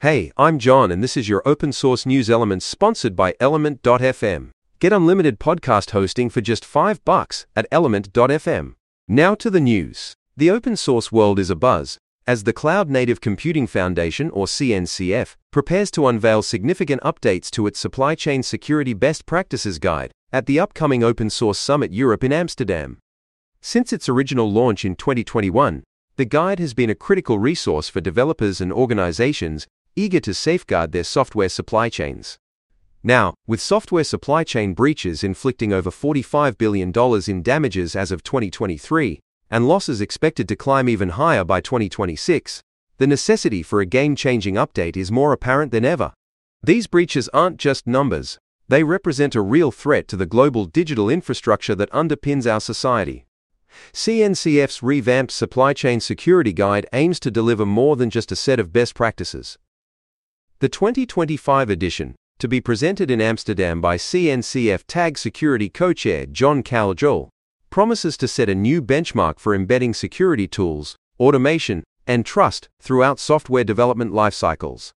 Hey, I'm John and this is your open source news Elements sponsored by Element.fm. Get unlimited podcast hosting for just $5 at Element.fm. Now to the news. The open source world is abuzz as the Cloud Native Computing Foundation, or CNCF, prepares to unveil significant updates to its supply chain security best practices guide at the upcoming Open Source Summit Europe in Amsterdam. Since its original launch in 2021, the guide has been a critical resource for developers and organizations eager to safeguard their software supply chains. Now, with software supply chain breaches inflicting over $45 billion in damages as of 2023, and losses expected to climb even higher by 2026, the necessity for a game-changing update is more apparent than ever. These breaches aren't just numbers, they represent a real threat to the global digital infrastructure that underpins our society. CNCF's revamped supply chain security guide aims to deliver more than just a set of best practices. The 2025 edition, to be presented in Amsterdam by CNCF TAG Security Co-Chair John Caldwell, promises to set a new benchmark for embedding security tools, automation, and trust throughout software development lifecycles.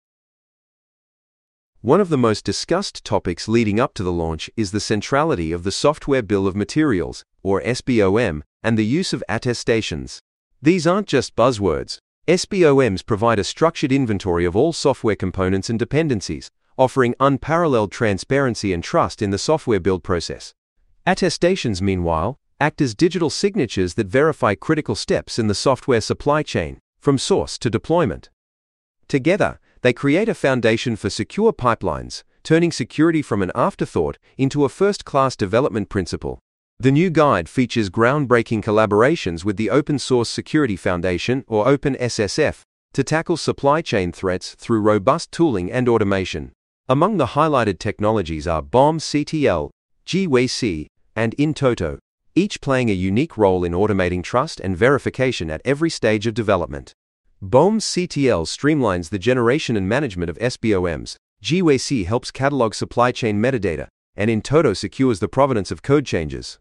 One of the most discussed topics leading up to the launch is the centrality of the Software Bill of Materials, or SBOM, and the use of attestations. These aren't just buzzwords. SBOMs provide a structured inventory of all software components and dependencies, offering unparalleled transparency and trust in the software build process. Attestations, meanwhile, act as digital signatures that verify critical steps in the software supply chain, from source to deployment. Together, they create a foundation for secure pipelines, turning security from an afterthought into a first-class development principle. The new guide features groundbreaking collaborations with the Open Source Security Foundation, or OpenSSF, to tackle supply chain threats through robust tooling and automation. Among the highlighted technologies are BOM-CTL, GWC, and InToto, each playing a unique role in automating trust and verification at every stage of development. BOM-CTL streamlines the generation and management of SBOMs, GWC helps catalog supply chain metadata, and InToto secures the provenance of code changes.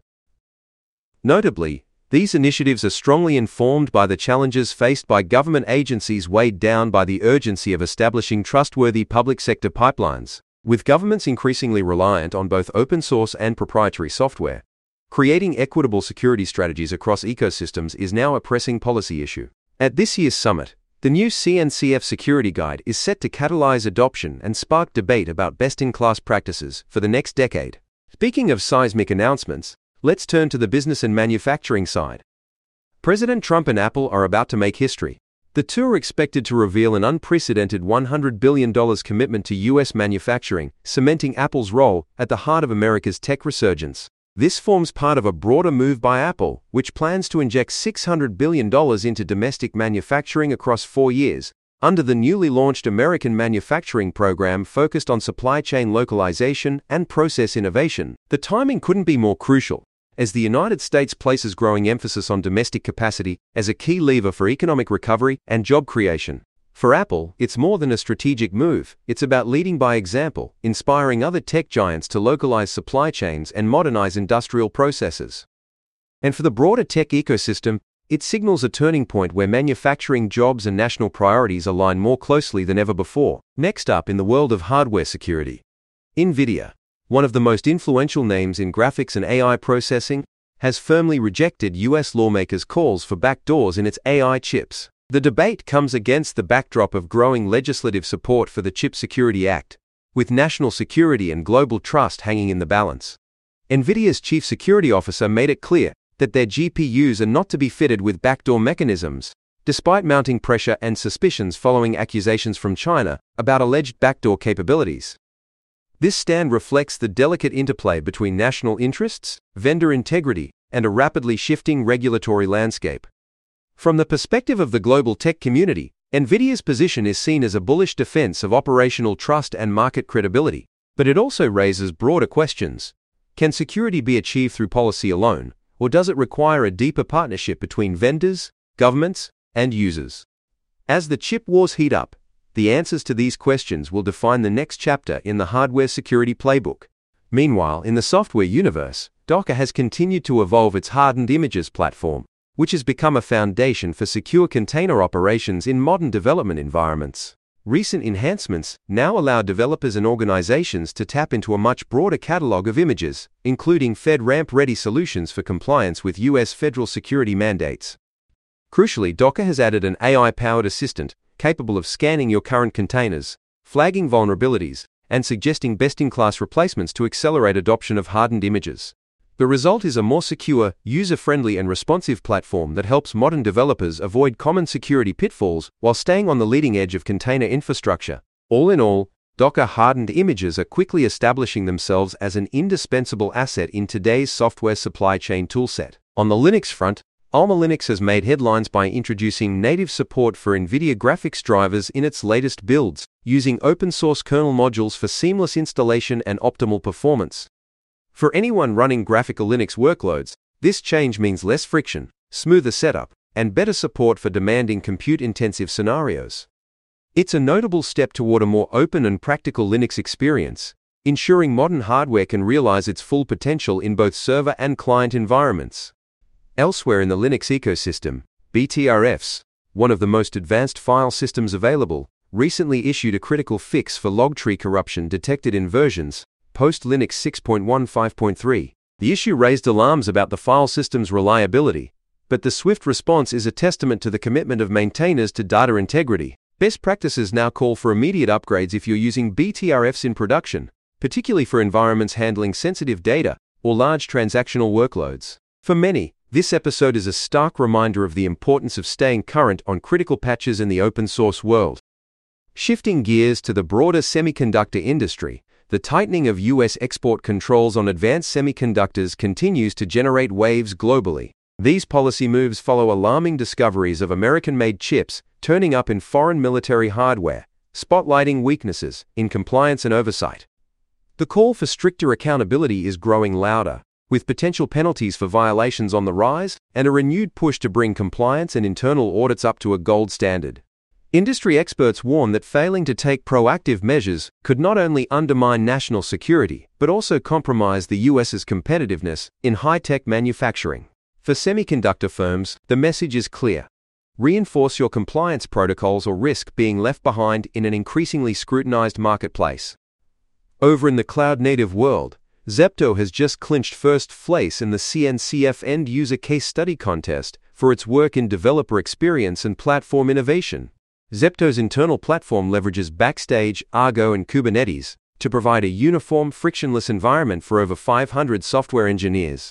Notably, these initiatives are strongly informed by the challenges faced by government agencies weighed down by the urgency of establishing trustworthy public sector pipelines. With governments increasingly reliant on both open source and proprietary software, creating equitable security strategies across ecosystems is now a pressing policy issue. At this year's summit, the new CNCF Security Guide is set to catalyze adoption and spark debate about best-in-class practices for the next decade. Speaking of seismic announcements, let's turn to the business and manufacturing side. President Trump and Apple are about to make history. The two are expected to reveal an unprecedented $100 billion commitment to U.S. manufacturing, cementing Apple's role at the heart of America's tech resurgence. This forms part of a broader move by Apple, which plans to inject $600 billion into domestic manufacturing across 4 years, under the newly launched American Manufacturing Program focused on supply chain localization and process innovation. The timing couldn't be more crucial, as the United States places growing emphasis on domestic capacity as a key lever for economic recovery and job creation. For Apple, it's more than a strategic move, it's about leading by example, inspiring other tech giants to localize supply chains and modernize industrial processes. And for the broader tech ecosystem, it signals a turning point where manufacturing jobs and national priorities align more closely than ever before. Next up in the world of hardware security, NVIDIA, one of the most influential names in graphics and AI processing, has firmly rejected U.S. lawmakers' calls for backdoors in its AI chips. The debate comes against the backdrop of growing legislative support for the Chip Security Act, with national security and global trust hanging in the balance. NVIDIA's chief security officer made it clear that their GPUs are not to be fitted with backdoor mechanisms, despite mounting pressure and suspicions following accusations from China about alleged backdoor capabilities. This stand reflects the delicate interplay between national interests, vendor integrity, and a rapidly shifting regulatory landscape. From the perspective of the global tech community, NVIDIA's position is seen as a bullish defense of operational trust and market credibility, but it also raises broader questions. Can security be achieved through policy alone, or does it require a deeper partnership between vendors, governments, and users? As the chip wars heat up, the answers to these questions will define the next chapter in the hardware security playbook. Meanwhile, in the software universe, Docker has continued to evolve its hardened images platform, which has become a foundation for secure container operations in modern development environments. Recent enhancements now allow developers and organizations to tap into a much broader catalog of images, including FedRAMP-ready solutions for compliance with U.S. federal security mandates. Crucially, Docker has added an AI-powered assistant capable of scanning your current containers, flagging vulnerabilities, and suggesting best-in-class replacements to accelerate adoption of hardened images. The result is a more secure, user-friendly, and responsive platform that helps modern developers avoid common security pitfalls while staying on the leading edge of container infrastructure. All in all, Docker-hardened images are quickly establishing themselves as an indispensable asset in today's software supply chain toolset. On the Linux front, Alma Linux has made headlines by introducing native support for NVIDIA graphics drivers in its latest builds, using open-source kernel modules for seamless installation and optimal performance. For anyone running graphical Linux workloads, this change means less friction, smoother setup, and better support for demanding compute-intensive scenarios. It's a notable step toward a more open and practical Linux experience, ensuring modern hardware can realize its full potential in both server and client environments. Elsewhere in the Linux ecosystem, BTRFS, one of the most advanced file systems available, recently issued a critical fix for log tree corruption detected in versions post-Linux 6.15.3. The issue raised alarms about the file system's reliability, but the swift response is a testament to the commitment of maintainers to data integrity. Best practices now call for immediate upgrades if you're using BTRFs in production, particularly for environments handling sensitive data or large transactional workloads. For many, this episode is a stark reminder of the importance of staying current on critical patches in the open-source world. Shifting gears to the broader semiconductor industry, the tightening of U.S. export controls on advanced semiconductors continues to generate waves globally. These policy moves follow alarming discoveries of American-made chips turning up in foreign military hardware, spotlighting weaknesses in compliance and oversight. The call for stricter accountability is growing louder, with potential penalties for violations on the rise and a renewed push to bring compliance and internal audits up to a gold standard. Industry experts warn that failing to take proactive measures could not only undermine national security, but also compromise the U.S.'s competitiveness in high-tech manufacturing. For semiconductor firms, the message is clear. Reinforce your compliance protocols or risk being left behind in an increasingly scrutinized marketplace. Over in the cloud-native world, Zepto has just clinched first place in the CNCF end-user case study contest for its work in developer experience and platform innovation. Zepto's internal platform leverages Backstage, Argo, and Kubernetes to provide a uniform, frictionless environment for over 500 software engineers.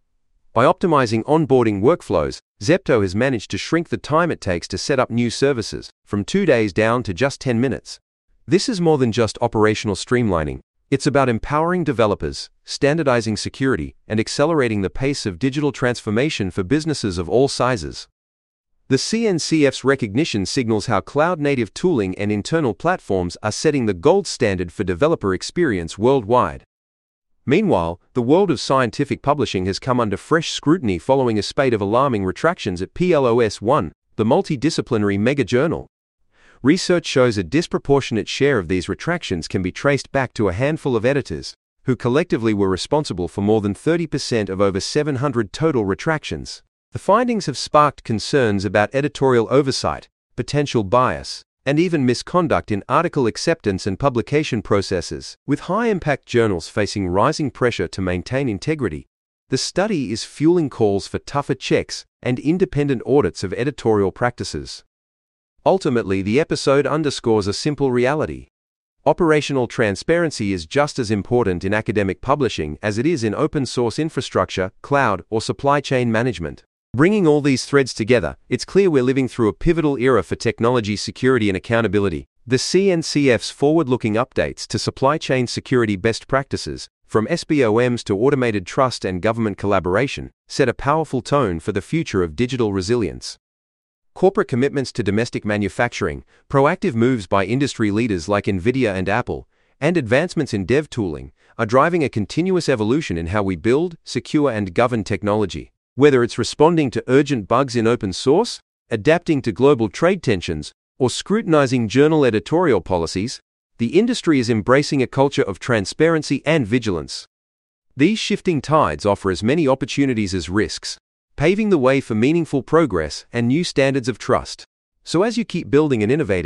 By optimizing onboarding workflows, Zepto has managed to shrink the time it takes to set up new services from 2 days down to just 10 minutes. This is more than just operational streamlining. It's about empowering developers, standardizing security, and accelerating the pace of digital transformation for businesses of all sizes. The CNCF's recognition signals how cloud-native tooling and internal platforms are setting the gold standard for developer experience worldwide. Meanwhile, the world of scientific publishing has come under fresh scrutiny following a spate of alarming retractions at PLOS ONE, the multidisciplinary mega-journal. Research shows a disproportionate share of these retractions can be traced back to a handful of editors, who collectively were responsible for more than 30% of over 700 total retractions. The findings have sparked concerns about editorial oversight, potential bias, and even misconduct in article acceptance and publication processes. With high-impact journals facing rising pressure to maintain integrity, the study is fueling calls for tougher checks and independent audits of editorial practices. Ultimately, the episode underscores a simple reality. Operational transparency is just as important in academic publishing as it is in open-source infrastructure, cloud, or supply chain management. Bringing all these threads together, it's clear we're living through a pivotal era for technology security and accountability. The CNCF's forward-looking updates to supply chain security best practices, from SBOMs to automated trust and government collaboration, set a powerful tone for the future of digital resilience. Corporate commitments to domestic manufacturing, proactive moves by industry leaders like NVIDIA and Apple, and advancements in dev tooling are driving a continuous evolution in how we build, secure, and govern technology. Whether it's responding to urgent bugs in open source, adapting to global trade tensions, or scrutinizing journal editorial policies, the industry is embracing a culture of transparency and vigilance. These shifting tides offer as many opportunities as risks, paving the way for meaningful progress and new standards of trust. So as you keep building and innovating,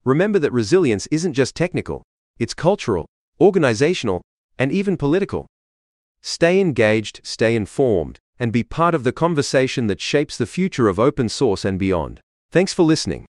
Remember that resilience isn't just technical, it's cultural, organizational, and even political. Stay engaged, stay informed, and be part of the conversation that shapes the future of open source and beyond. Thanks for listening.